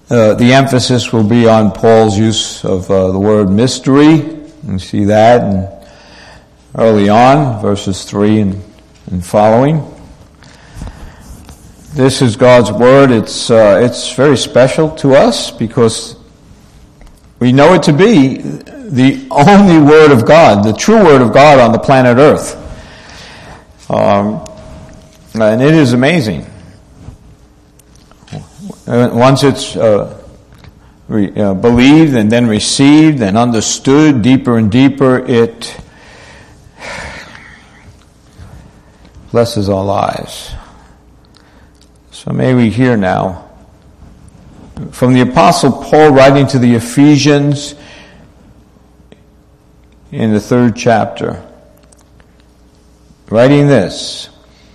The emphasis will be on Paul's use of the word mystery. You see that early on, verses 3 and following. This is God's word. It's very special to us because we know it to be the only word of God, the true word of God on the planet Earth. And it is amazing. Once it's believed and then received and understood deeper and deeper, it blesses our lives. So may we hear now from the Apostle Paul writing to the Ephesians in the 3rd chapter, writing this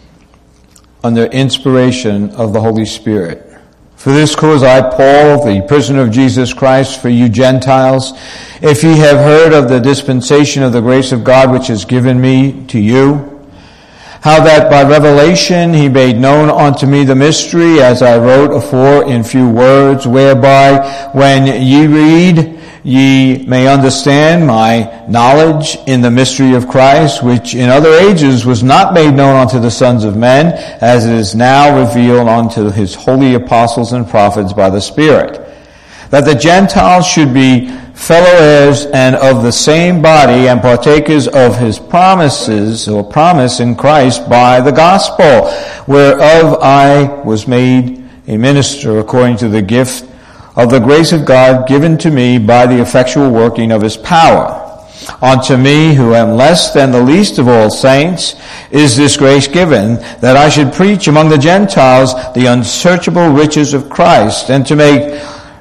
under inspiration of the Holy Spirit. For this cause I, Paul, the prisoner of Jesus Christ, for you Gentiles, if ye have heard of the dispensation of the grace of God which is given me to you, how that by revelation he made known unto me the mystery, as I wrote afore in few words, whereby when ye read, ye may understand my knowledge in the mystery of Christ, which in other ages was not made known unto the sons of men, as it is now revealed unto his holy apostles and prophets by the Spirit, that the Gentiles should be fellow heirs and of the same body and partakers of his promises or promise in Christ by the gospel, whereof I was made a minister according to the gift of the grace of God given to me by the effectual working of his power. Unto me, who am less than the least of all saints, is this grace given, that I should preach among the Gentiles the unsearchable riches of Christ, and to make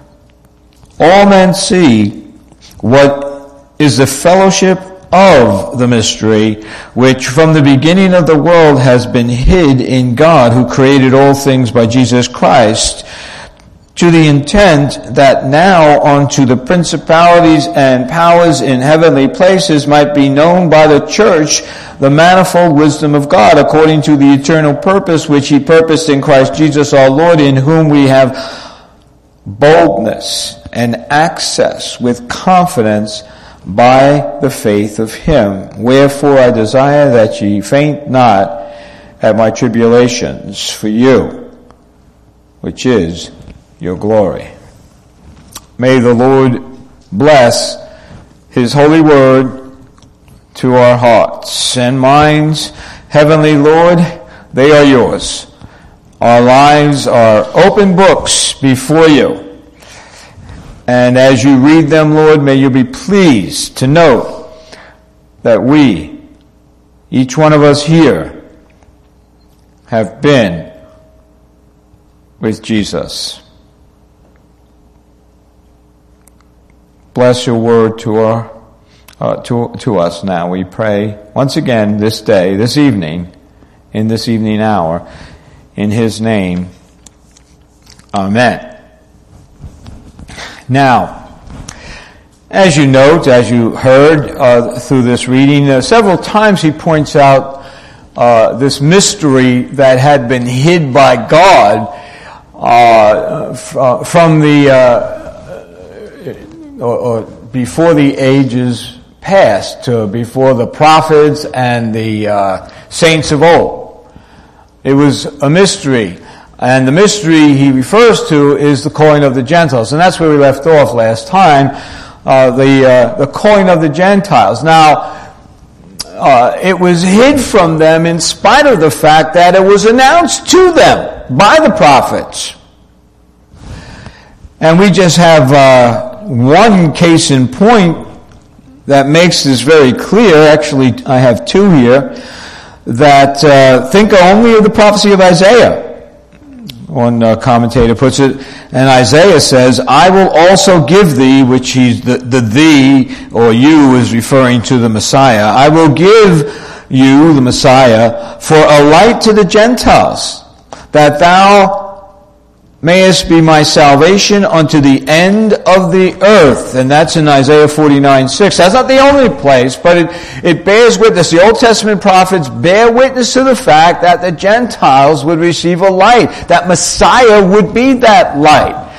all men see what is the fellowship of the mystery, which from the beginning of the world has been hid in God, who created all things by Jesus Christ, to the intent that now unto the principalities and powers in heavenly places might be known by the church the manifold wisdom of God, according to the eternal purpose which he purposed in Christ Jesus our Lord, in whom we have boldness and access with confidence by the faith of him. Wherefore I desire that ye faint not at my tribulations for you, which is your glory. May the Lord bless his holy word to our hearts and minds. Heavenly Lord, they are yours. Our lives are open books before you. And as you read them, Lord, may you be pleased to note that we, each one of us here, have been with Jesus. Bless your word to us now, we pray, once again this day, this evening, in this evening hour, in his name. Amen. Now, as you note, as you heard through this reading, several times he points out this mystery that had been hid by God from the or before the ages past, before the prophets and the saints of old. It was a mystery. And the mystery he refers to is the calling of the Gentiles. And that's where we left off last time, the calling of the Gentiles. Now, it was hid from them in spite of the fact that it was announced to them by the prophets. And we just have one case in point that makes this very clear. Actually, I have two here that think only of the prophecy of Isaiah. One commentator puts it, and Isaiah says, I will also give thee, which he's the thee, or you is referring to the Messiah. I will give you, the Messiah, for a light to the Gentiles, that thou mayest be my salvation unto the end of the earth. And that's in Isaiah 49:6. That's not the only place, but it bears witness. The Old Testament prophets bear witness to the fact that the Gentiles would receive a light, that Messiah would be that light.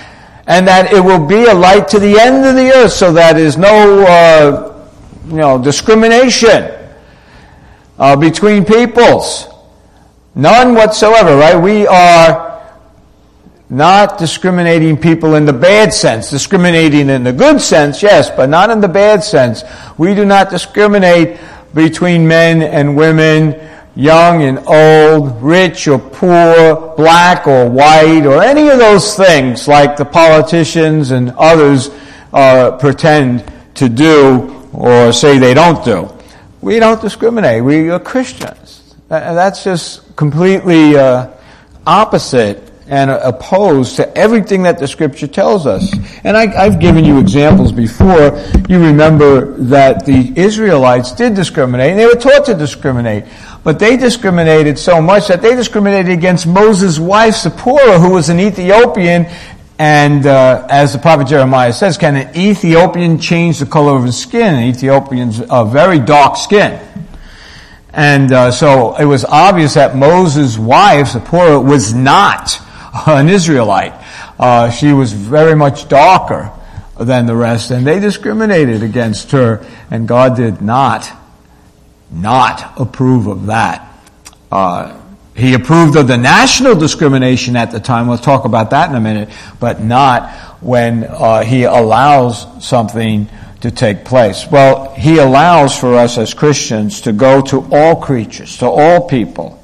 and that it will be a light to the end of the earth, so that there's no discrimination between peoples. None whatsoever, right? We are not discriminating people in the bad sense. Discriminating in the good sense, yes, but not in the bad sense. We do not discriminate between men and women, young and old, rich or poor, black or white, or any of those things like the politicians and others pretend to do or say they don't do. We don't discriminate. We are Christians. That's just completely opposite and opposed to everything that the Scripture tells us. And I've given you examples before. You remember that the Israelites did discriminate, and they were taught to discriminate. But they discriminated so much that they discriminated against Moses' wife, Zipporah, who was an Ethiopian. And as the prophet Jeremiah says, can an Ethiopian change the color of his skin? Ethiopians are very dark skin. And so it was obvious that Moses' wife, Zipporah, was not an Israelite. She was very much darker than the rest, and they discriminated against her, and God did not approve of that. He approved of the national discrimination at the time. We'll talk about that in a minute, but not when he allows something to take place. Well, he allows for us as Christians to go to all creatures, to all people,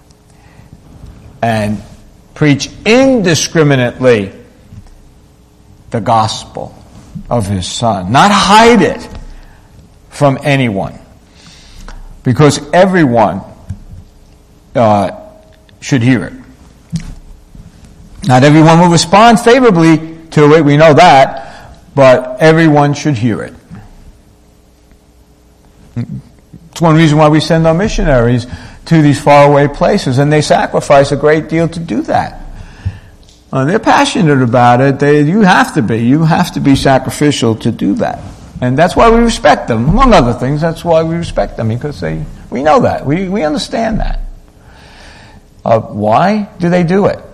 and preach indiscriminately the gospel of his Son. Not hide it from anyone, because everyone should hear it. Not everyone will respond favorably to it, we know that, but everyone should hear it. It's one reason why we send our missionaries to these faraway places, and they sacrifice a great deal to do that. They're passionate about it. You have to be sacrificial to do that. And that's why we respect them. Among other things, that's why we respect them, because we know that. We understand that. Why do they do it?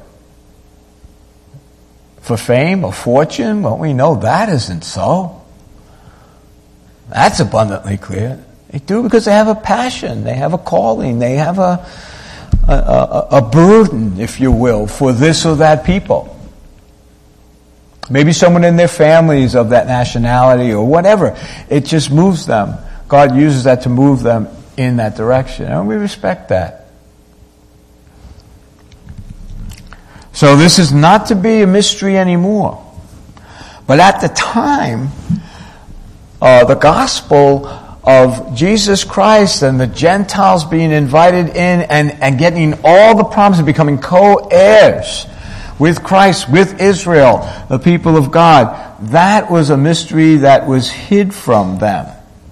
For fame or fortune? Well, we know that isn't so. That's abundantly clear. They do it because they have a passion, they have a calling, they have a burden, if you will, for this or that people. Maybe someone in their families of that nationality or whatever. It just moves them. God uses that to move them in that direction, and we respect that. So this is not to be a mystery anymore. But at the time, the gospel of Jesus Christ and the Gentiles being invited in and getting all the promises, becoming co-heirs with Christ, with Israel, the people of God, that was a mystery that was hid from them,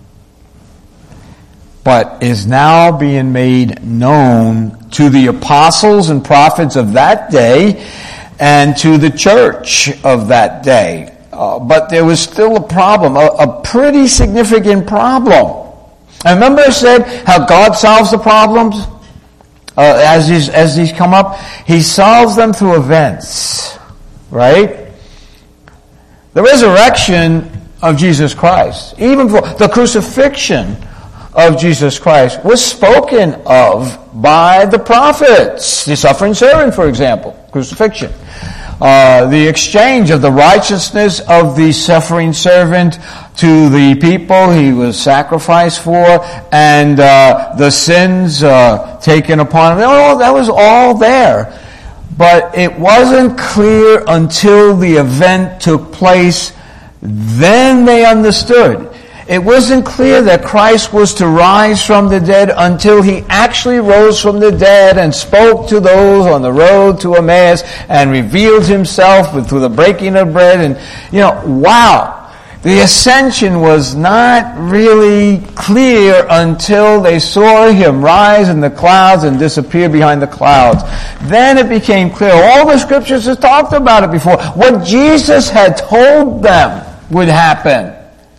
but is now being made known to the apostles and prophets of that day and to the church of that day. But there was still a problem, a pretty significant problem. And remember I said how God solves the problems as these come up? He solves them through events, right? The resurrection of Jesus Christ, even for the crucifixion of Jesus Christ, was spoken of by the prophets. The suffering servant, for example, crucifixion. The exchange of the righteousness of the suffering servant to the people he was sacrificed for, and the sins taken upon him. Oh, that was all there. But it wasn't clear until the event took place. Then they understood. It wasn't clear that Christ was to rise from the dead until he actually rose from the dead and spoke to those on the road to Emmaus and revealed himself through the breaking of bread. And, wow. The ascension was not really clear until they saw him rise in the clouds and disappear behind the clouds. Then it became clear. All the scriptures have talked about it before. What Jesus had told them would happen.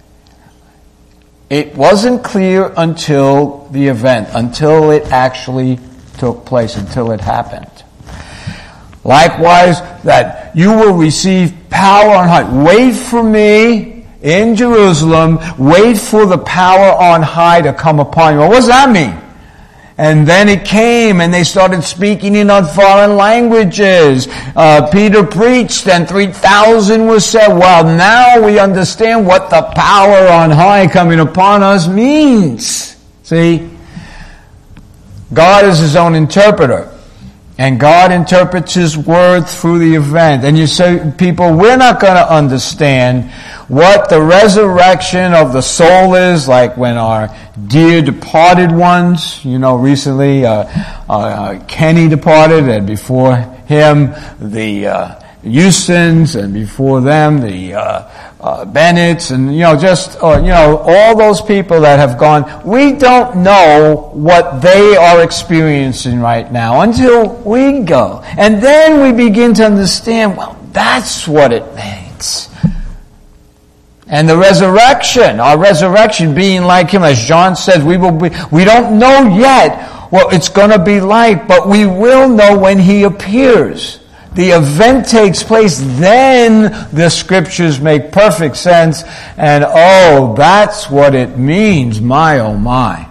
It wasn't clear until the event, until it actually took place, until it happened. Likewise, that you will receive power power on high. Wait for me in Jerusalem. Wait for the power on high to come upon you. Well, what does that mean? And then it came, and they started speaking in foreign languages. Peter preached, and 3,000 was saved. Well, now we understand what the power on high coming upon us means. See? God is His own interpreter. And God interprets His word through the event. And you say, people, we're not going to understand what the resurrection of the soul is, like when our dear departed ones, recently Kenny departed, and before him the Houstons, and before them the Bennett's, and all those people that have gone. We don't know what they are experiencing right now until we go. And then we begin to understand, well, that's what it means. And the resurrection, our resurrection being like Him, as John says, we don't know yet what it's going to be like, but we will know when He appears. The event takes place, then the Scriptures make perfect sense, and that's what it means, my oh my.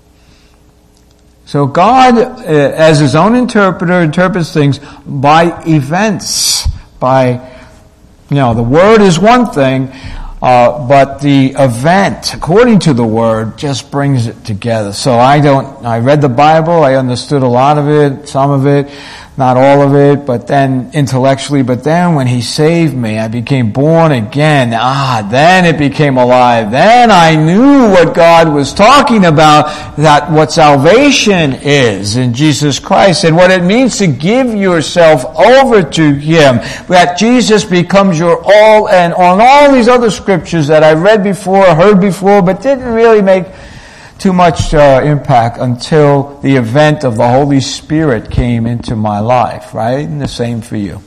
So God, as His own interpreter, interprets things by events, the Word is one thing, but the event, according to the Word, just brings it together. So I read the Bible, I understood a lot of it, some of it, not all of it, but then intellectually, but then when He saved me, I became born again. Then it became alive. Then I knew what God was talking about, that what salvation is in Jesus Christ, and what it means to give yourself over to Him, that Jesus becomes your all, and on all these other scriptures that I read before, heard before, but didn't really make too much impact until the event of the Holy Spirit came into my life, right? And the same for you.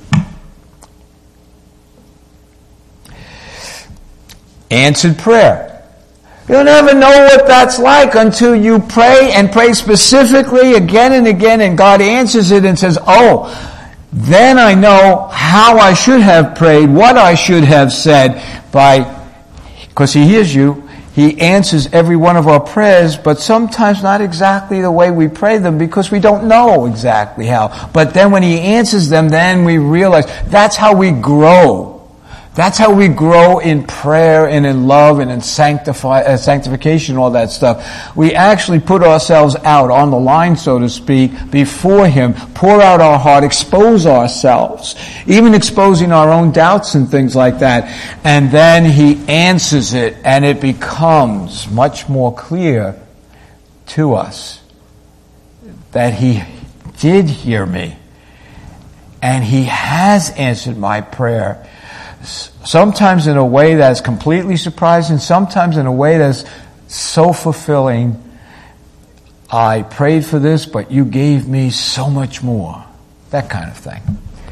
Answered prayer. You'll never know what that's like until you pray, and pray specifically again and again, and God answers it and says, then I know how I should have prayed, what I should have said, because He hears you. He answers every one of our prayers, but sometimes not exactly the way we pray them, because we don't know exactly how. But then when He answers them, then we realize that's how we grow. That's how we grow in prayer and in love and in sanctification, all that stuff. We actually put ourselves out on the line, so to speak, before Him, pour out our heart, expose ourselves, even exposing our own doubts and things like that. And then He answers it, and it becomes much more clear to us that He did hear me, and He has answered my prayer. Sometimes in a way that's completely surprising, sometimes in a way that's so fulfilling. I prayed for this, but you gave me so much more. That kind of thing.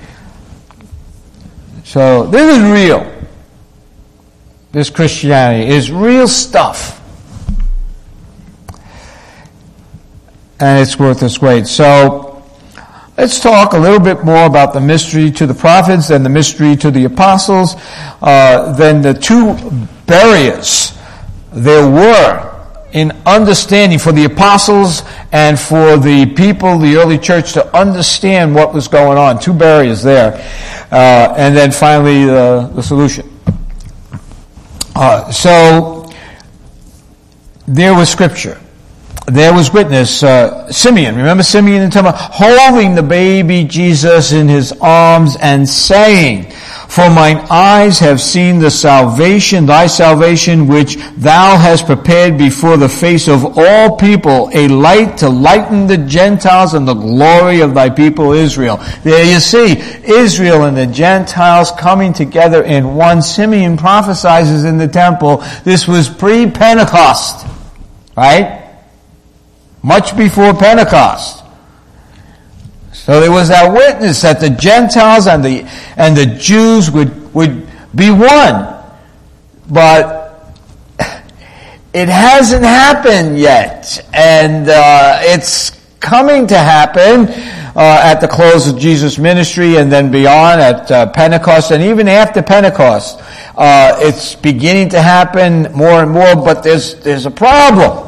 So this is real. This Christianity is real stuff. And it's worth its weight. So let's talk a little bit more about the mystery to the prophets and the mystery to the apostles. Then the two barriers there were in understanding for the apostles and for the people, the early church, to understand what was going on. Two barriers there. And then finally the solution. So there was Scripture. There was witness, Simeon. Remember Simeon in Tamar? Holding the baby Jesus in his arms and saying, "For mine eyes have seen the salvation, thy salvation, which thou hast prepared before the face of all people, a light to lighten the Gentiles and the glory of thy people Israel." There you see, Israel and the Gentiles coming together in one. Simeon prophesies in the temple. This was pre-Pentecost, right? Much before Pentecost. So there was that witness that the Gentiles and the Jews would be one. But it hasn't happened yet. And it's coming to happen. at the close of Jesus' ministry and then beyond at Pentecost, and even after Pentecost. It's beginning to happen more and more, but there's a problem.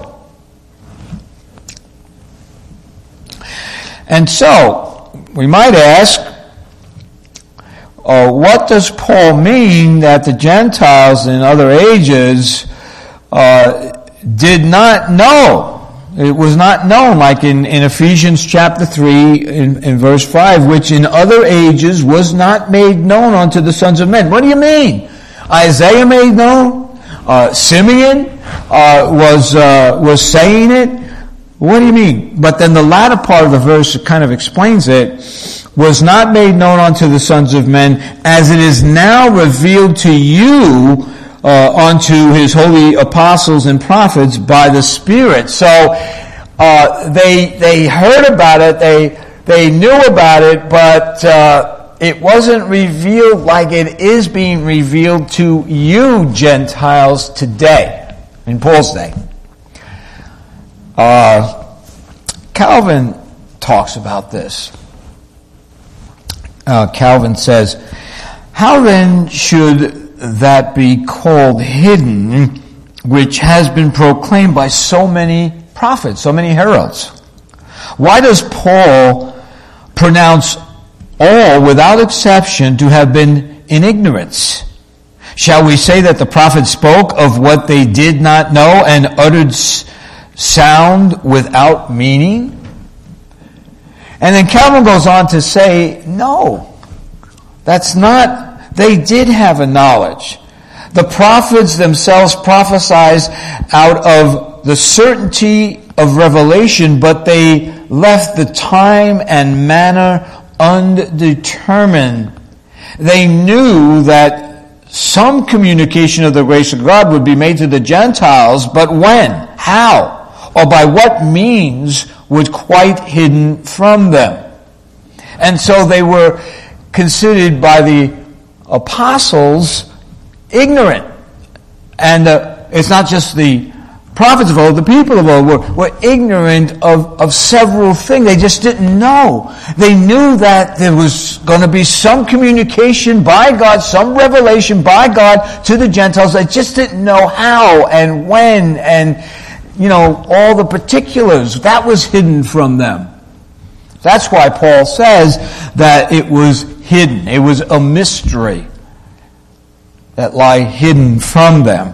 And so, we might ask, what does Paul mean that the Gentiles in other ages did not know? It was not known, like in Ephesians chapter 3 in verse 5, which in other ages was not made known unto the sons of men. What do you mean? Isaiah made known? Simeon was saying it? What do you mean? But then the latter part of the verse kind of explains it. Was not made known unto the sons of men, as it is now revealed to you unto his holy apostles and prophets by the Spirit. So they heard about it, they knew about it, but it wasn't revealed like it is being revealed to you Gentiles today, in Paul's day. Calvin talks about this. Calvin says, how then should that be called hidden, which has been proclaimed by so many prophets, so many heralds? Why does Paul pronounce all, without exception, to have been in ignorance? Shall we say that the prophets spoke of what they did not know and uttered sound without meaning? And then Calvin goes on to say, no, that's not, they did have a knowledge. The prophets themselves prophesied out of the certainty of revelation, but they left the time and manner undetermined. They knew that some communication of the grace of God would be made to the Gentiles, but when, how, or by what means was quite hidden from them. And so they were considered by the apostles ignorant. And it's not just the prophets of old, the people of old were ignorant of several things. They just didn't know. They knew that there was going to be some communication by God, some revelation by God to the Gentiles. They just didn't know how and when and, all the particulars. That was hidden from them. That's why Paul says that it was hidden. It was a mystery that lie hidden from them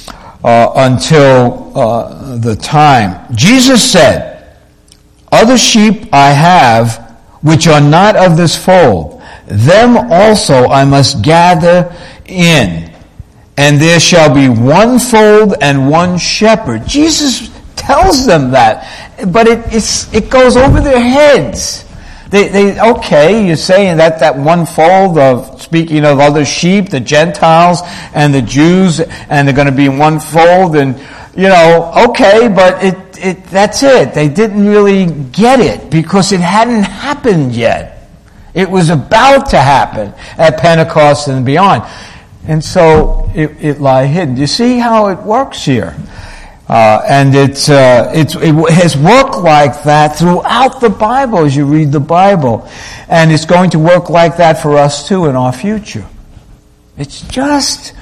until the time. Jesus said, other sheep I have which are not of this fold. Them also I must gather in. And there shall be one fold and one shepherd. Jesus tells them that, but it goes over their heads. They okay, you're saying that one fold of, speaking of other sheep, the Gentiles and the Jews, and they're going to be in one fold, and okay, but that's it. They didn't really get it because it hadn't happened yet. It was about to happen at Pentecost and beyond. And so it lie hidden. Do you see how it works here? And it has worked like that throughout the Bible as you read the Bible. And it's going to work like that for us too in our future. It's just,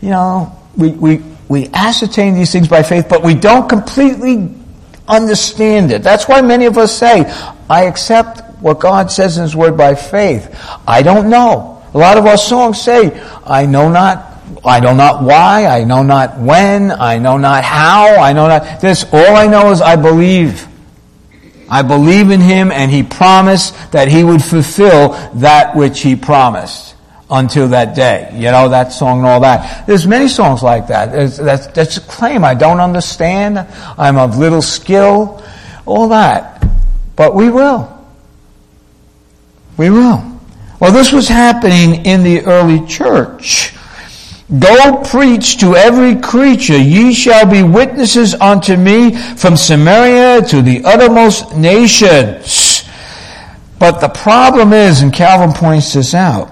we ascertain these things by faith, but we don't completely understand it. That's why many of us say, I accept what God says in His Word by faith. I don't know. A lot of our songs say, I know not why, I know not when, I know not how, I know not this. All I know is I believe. I believe in Him, and He promised that He would fulfill that which He promised until that day. That song and all that. There's many songs like that. That's a claim. I don't understand. I'm of little skill. All that. But we will. We will. Well, this was happening in the early church. Go preach to every creature. Ye shall be witnesses unto me from Samaria to the uttermost nations. But the problem is, and Calvin points this out,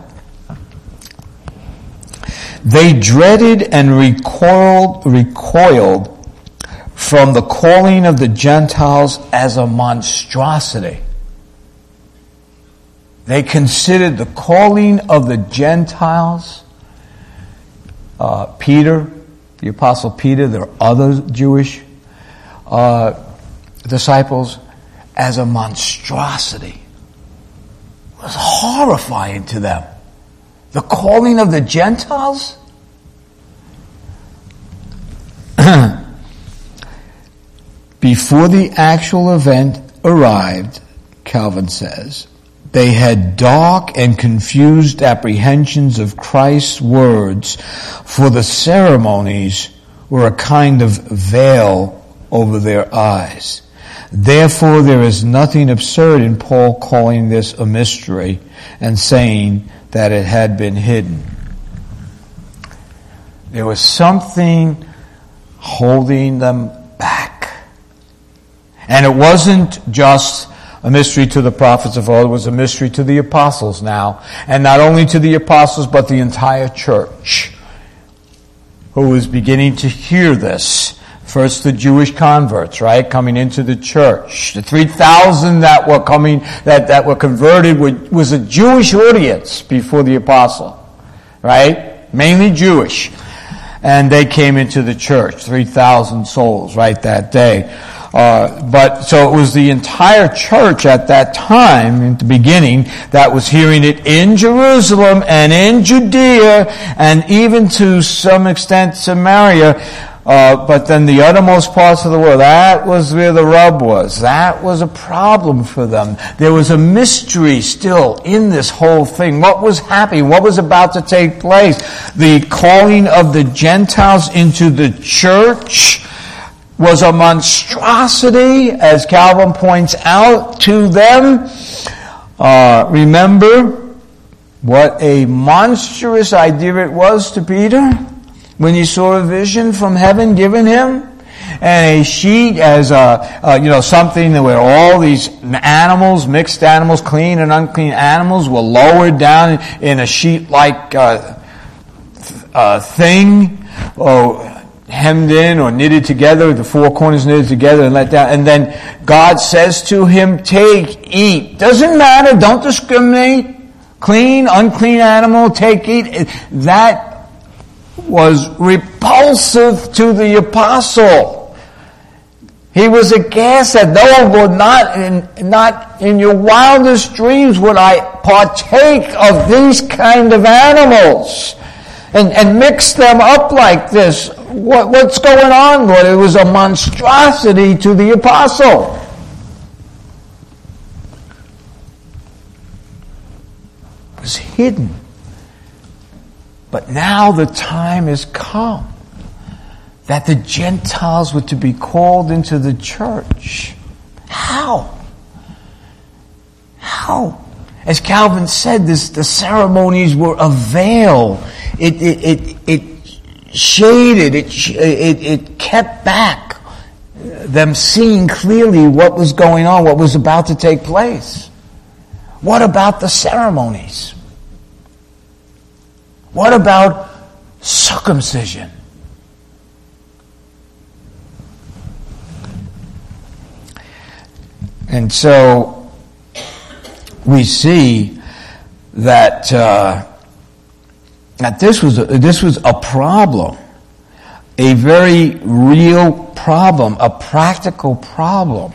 they dreaded and recoiled from the calling of the Gentiles as a monstrosity. They considered the calling of the Gentiles. Peter, the Apostle Peter, there are other Jewish disciples, as a monstrosity. It was horrifying to them. The calling of the Gentiles? Before the actual event arrived, Calvin says, they had dark and confused apprehensions of Christ's words, for the ceremonies were a kind of veil over their eyes. Therefore, there is nothing absurd in Paul calling this a mystery and saying that it had been hidden. There was something holding them back. And it wasn't just a mystery to the prophets of old, it was a mystery to the apostles now. And not only to the apostles, but the entire church, who was beginning to hear this. First the Jewish converts, right, coming into the church. The 3,000 that were coming, that were converted was a Jewish audience before the apostle, right? Mainly Jewish. And they came into the church, 3,000 souls, right, that day. But so it was the entire church at that time, in the beginning, that was hearing it in Jerusalem and in Judea and even to some extent Samaria. But then the uttermost parts of the world, that was where the rub was. That was a problem for them. There was a mystery still in this whole thing. What was happening? What was about to take place? The calling of the Gentiles into the church was a monstrosity, as Calvin points out to them. Remember what a monstrous idea it was to Peter when he saw a vision from heaven given him, and a sheet as something where all these animals, mixed animals, clean and unclean animals, were lowered down in a sheet-like thing, hemmed in or knitted together, the four corners knitted together and let down. And then God says to him, take, eat. Doesn't matter, don't discriminate. Clean, unclean animal, take, eat. That was repulsive to the apostle. He was aghast at, no, not in your wildest dreams would I partake of these kind of animals and mix them up like this. What's going on, Lord? It was a monstrosity to the apostle. It was hidden. But now the time has come that the Gentiles were to be called into the church. How? How? As Calvin said, the ceremonies were a veil. It shaded, it kept back them seeing clearly what was going on, what was about to take place. What about the ceremonies? What about circumcision? And so we see that this was a problem, a very real problem, a practical problem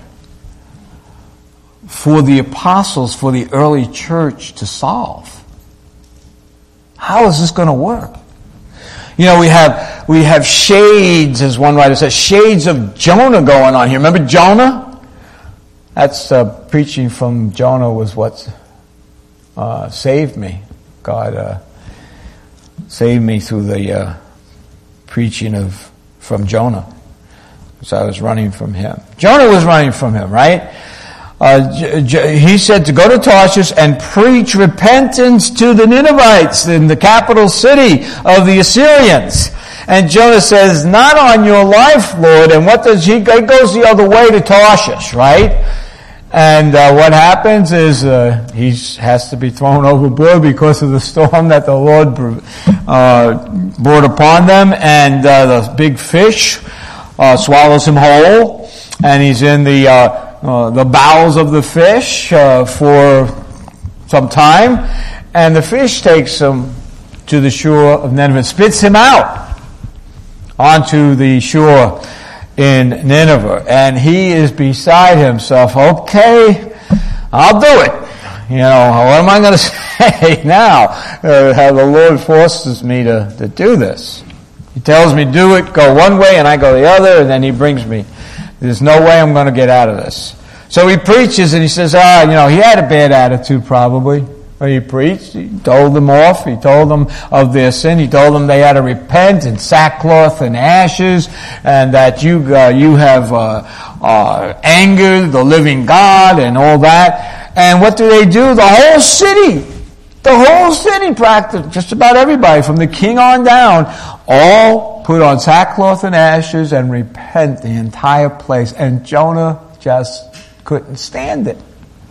for the apostles, for the early church to solve. How is this going to work? You know, we have shades, as one writer says, shades of Jonah going on here. Remember Jonah? That's preaching from Jonah was what saved me. God saved me through the preaching from Jonah, because I was running from him. Jonah was running from him, right? He said to go to Tarshish and preach repentance to the Ninevites in the capital city of the Assyrians. And Jonah says, not on your life, Lord. And what does he goes the other way to Tarshish, right? And what happens is he has to be thrown overboard because of the storm that the Lord brought upon them, and the big fish swallows him whole, and he's in the bowels of the fish for some time, and the fish takes him to the shore of Nineveh, spits him out onto the shore in Nineveh. And he is beside himself. Okay, I'll do it. What am I going to say now? How the Lord forces me to do this. He tells me do it, go one way, and I go the other, and then he brings me. There's no way I'm going to get out of this. So he preaches, and he says, he had a bad attitude probably. When he preached, he told them off. He told them of their sin. He told them they had to repent in sackcloth and ashes, and that you have angered the living God and all that. And what do? The whole city practically, just about everybody, from the king on down, all put on sackcloth and ashes and repent, the entire place. And Jonah just couldn't stand it.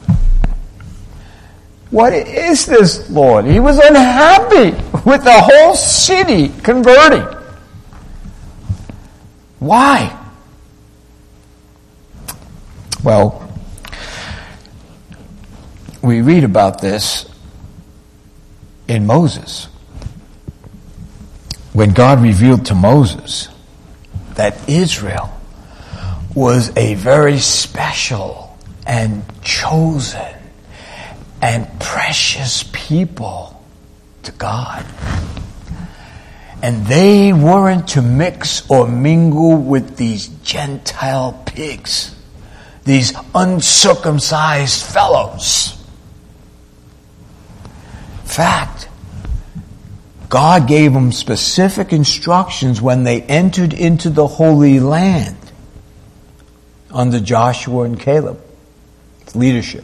What is this, Lord? He was unhappy with the whole city converting. Why? Well, we read about this in Moses. When God revealed to Moses that Israel was a very special and chosen and precious people to God. And they weren't to mix or mingle with these Gentile pigs, these uncircumcised fellows. In fact, God gave them specific instructions when they entered into the Holy Land under Joshua and Caleb's leadership.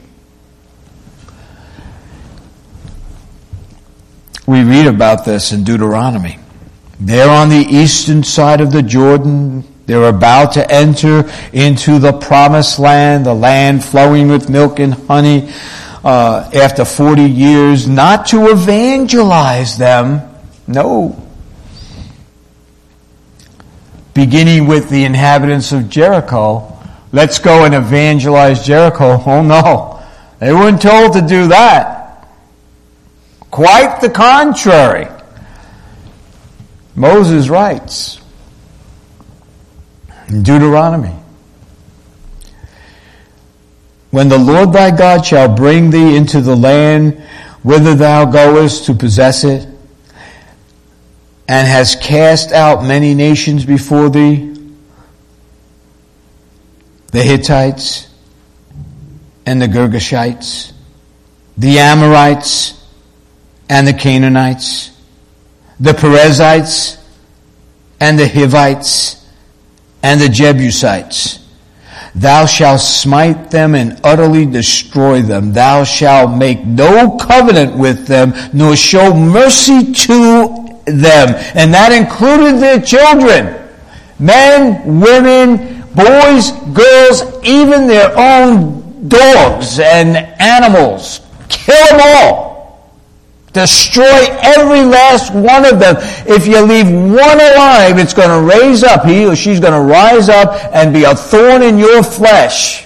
We read about this in Deuteronomy. They're on the eastern side of the Jordan. They're about to enter into the promised land, the land flowing with milk and honey, after 40 years, not to evangelize them. No. Beginning with the inhabitants of Jericho. Let's go and evangelize Jericho. Oh no. They weren't told to do that. Quite the contrary. Moses writes in Deuteronomy, when the Lord thy God shall bring thee into the land whither thou goest to possess it, and has cast out many nations before thee, the Hittites and the Girgashites, the Amorites and the Canaanites, the Perizzites and the Hivites and the Jebusites. Thou shalt smite them and utterly destroy them. Thou shalt make no covenant with them, nor show mercy to them. And that included their children. Men, women, boys, girls, even their own dogs and animals. Kill them all. Destroy every last one of them. If you leave one alive, it's going to raise up. He or she's going to rise up and be a thorn in your flesh.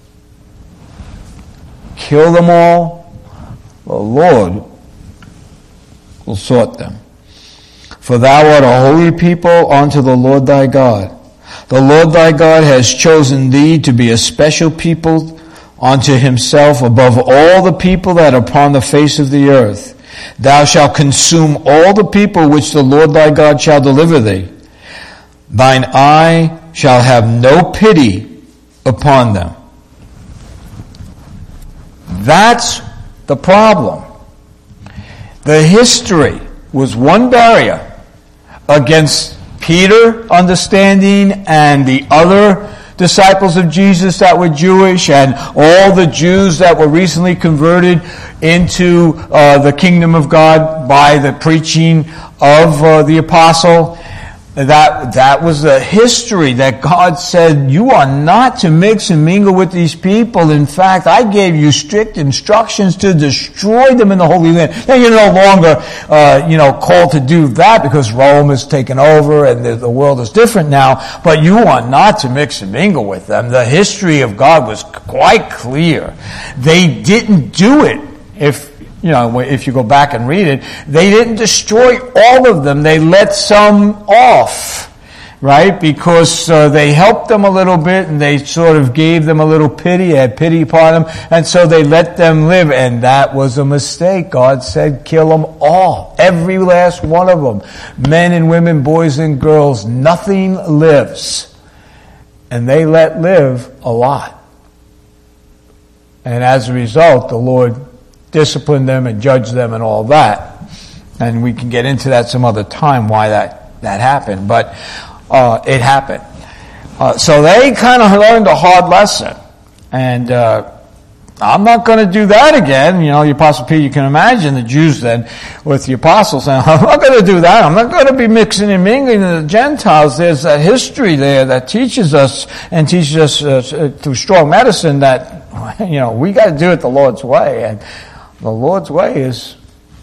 Kill them all. The Lord will sort them. For thou art a holy people unto the Lord thy God. The Lord thy God has chosen thee to be a special people unto himself above all the people that are upon the face of the earth. Thou shalt consume all the people which the Lord thy God shall deliver thee. Thine eye shall have no pity upon them. That's the problem. The history was one barrier against Peter understanding and the other disciples of Jesus that were Jewish and all the Jews that were recently converted into the kingdom of God by the preaching of the apostle. That was the history that God said, you are not to mix and mingle with these people. In fact, I gave you strict instructions to destroy them in the Holy Land. Now you're no longer, called to do that because Rome has taken over and the world is different now. But you are not to mix and mingle with them. The history of God was quite clear. They didn't do it. If if you go back and read it, they didn't destroy all of them. They let some off, right? Because they helped them a little bit, and they sort of gave them a little pity, had pity upon them, and so they let them live. And that was a mistake. God said, kill them all. Every last one of them. Men and women, boys and girls, nothing lives. And they let live a lot. And as a result, the Lord disciplined them and judged them and all that. And we can get into that some other time, why that happened. But it happened. So they kind of learned a hard lesson. And I'm not going to do that again. The Apostle Peter, you can imagine the Jews then with the apostles saying, I'm not going to do that. I'm not going to be mixing and mingling with the Gentiles. There's that history there that teaches us through strong medicine that, we got to do it the Lord's way. And the Lord's way is,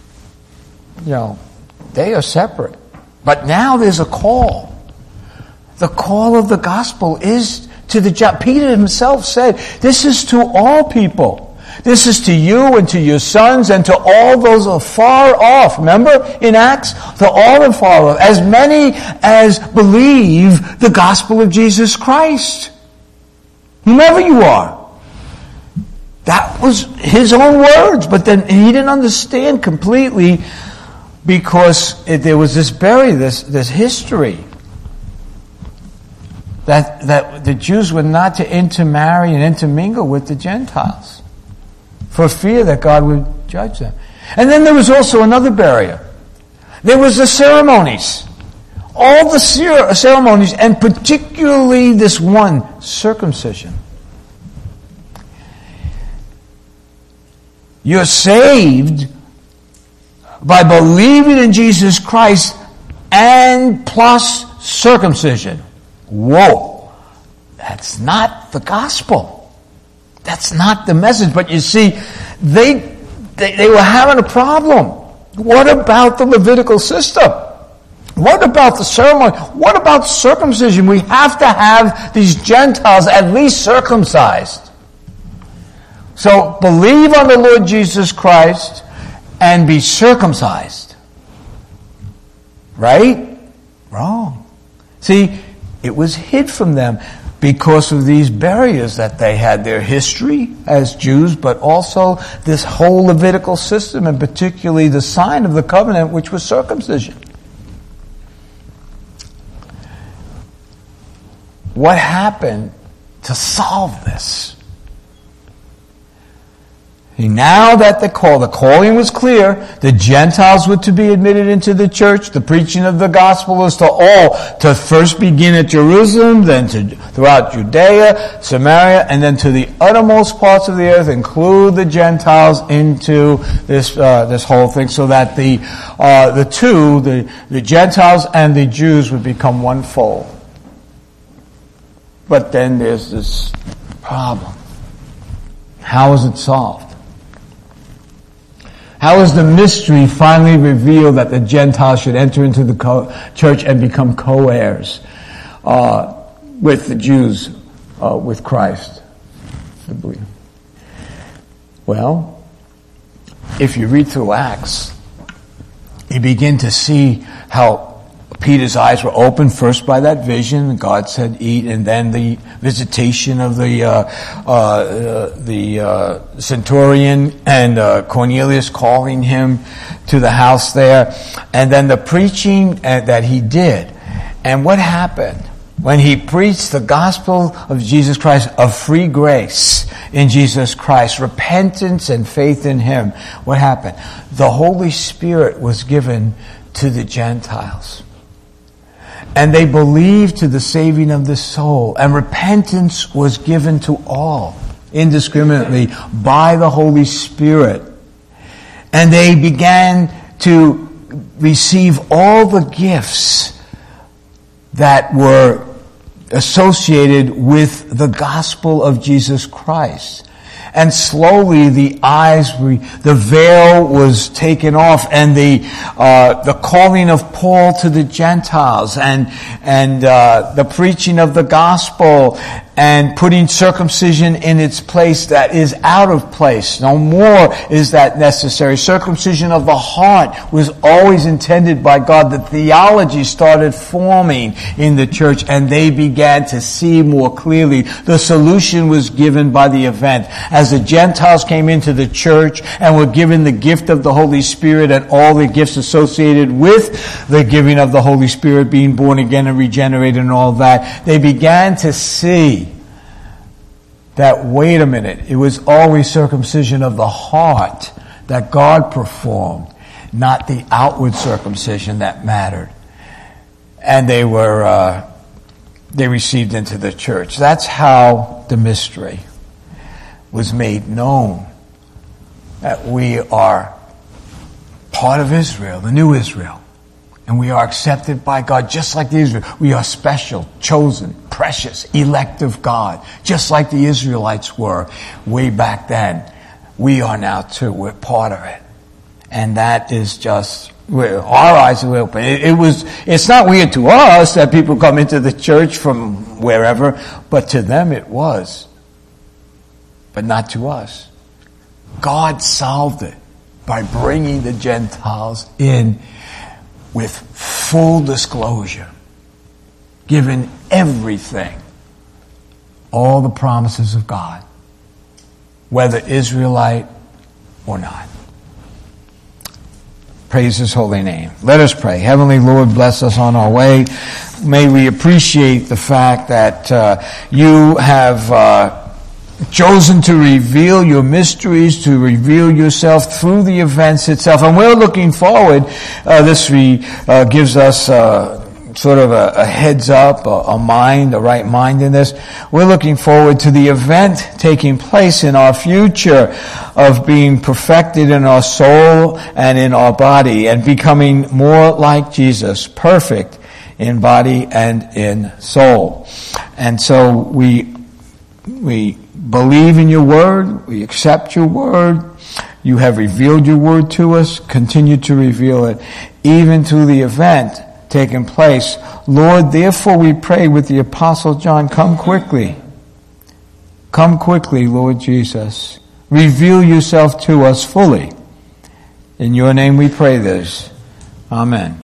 they are separate. But now there's a call. The call of the gospel is to the Gentiles. Peter himself said, this is to all people. This is to you and to your sons and to all those who are far off. Remember in Acts? To all and far off. As many as believe the gospel of Jesus Christ. Whomever you are. That was his own words, but then he didn't understand completely because there was this barrier, this history that the Jews were not to intermarry and intermingle with the Gentiles for fear that God would judge them. And then there was also another barrier. There was the ceremonies. All the ceremonies, and particularly this one, circumcision. You're saved by believing in Jesus Christ and plus circumcision. Whoa. That's not the gospel. That's not the message. But you see, they were having a problem. What about the Levitical system? What about the ceremony? What about circumcision? We have to have these Gentiles at least circumcised. So believe on the Lord Jesus Christ and be circumcised. Right? Wrong. See, it was hid from them because of these barriers that they had. Their history as Jews, but also this whole Levitical system, and particularly the sign of the covenant, which was circumcision. What happened to solve this? Now that the calling was clear, the Gentiles were to be admitted into the church. The preaching of the gospel was to all, to first begin at Jerusalem, then throughout Judea, Samaria, and then to the uttermost parts of the earth, include the Gentiles into this whole thing, so that the Gentiles and the Jews would become one fold. But then there's this problem. How is it solved? How is the mystery finally revealed that the Gentiles should enter into the church and become co-heirs with the Jews, with Christ? Well, if you read through Acts, you begin to see how Peter's eyes were opened first by that vision. God said, eat, and then the visitation of the centurion and Cornelius calling him to the house there, and then the preaching that he did. And what happened? When he preached the gospel of Jesus Christ, of free grace in Jesus Christ, repentance and faith in him, what happened? The Holy Spirit was given to the Gentiles. And they believed to the saving of the soul. And repentance was given to all, indiscriminately, by the Holy Spirit. And they began to receive all the gifts that were associated with the gospel of Jesus Christ. And slowly the veil was taken off, and the calling of Paul to the Gentiles, and the preaching of the gospel, and putting circumcision in its place that is out of place. No more is that necessary. Circumcision of the heart was always intended by God. The theology started forming in the church, and they began to see more clearly. The solution was given by the event. As the Gentiles came into the church and were given the gift of the Holy Spirit and all the gifts associated with the giving of the Holy Spirit, being born again and regenerated and all that, they began to see that, wait a minute, it was always circumcision of the heart that God performed, not the outward circumcision that mattered. And they received into the church. That's how the mystery was made known, that we are part of Israel, the new Israel. And we are accepted by God just like the Israel. We are special, chosen, precious, elect of God, just like the Israelites were way back then. We are now too. We're part of it. And that is just, our eyes are open. It's not weird to us that people come into the church from wherever, but to them it was. But not to us. God solved it by bringing the Gentiles in with full disclosure, given everything, all the promises of God, whether Israelite or not. Praise His holy name. Let us pray. Heavenly Lord, bless us on our way. May we appreciate the fact that you have chosen to reveal your mysteries, to reveal yourself through the events itself. And we're looking forward, this gives us sort of a heads up, a right mind in this. We're looking forward to the event taking place in our future of being perfected in our soul and in our body and becoming more like Jesus, perfect in body and in soul. And so we believe in your word. We accept your word. You have revealed your word to us. Continue to reveal it, even to the event taking place. Lord, therefore we pray with the Apostle John, come quickly. Come quickly, Lord Jesus. Reveal yourself to us fully. In your name we pray this. Amen.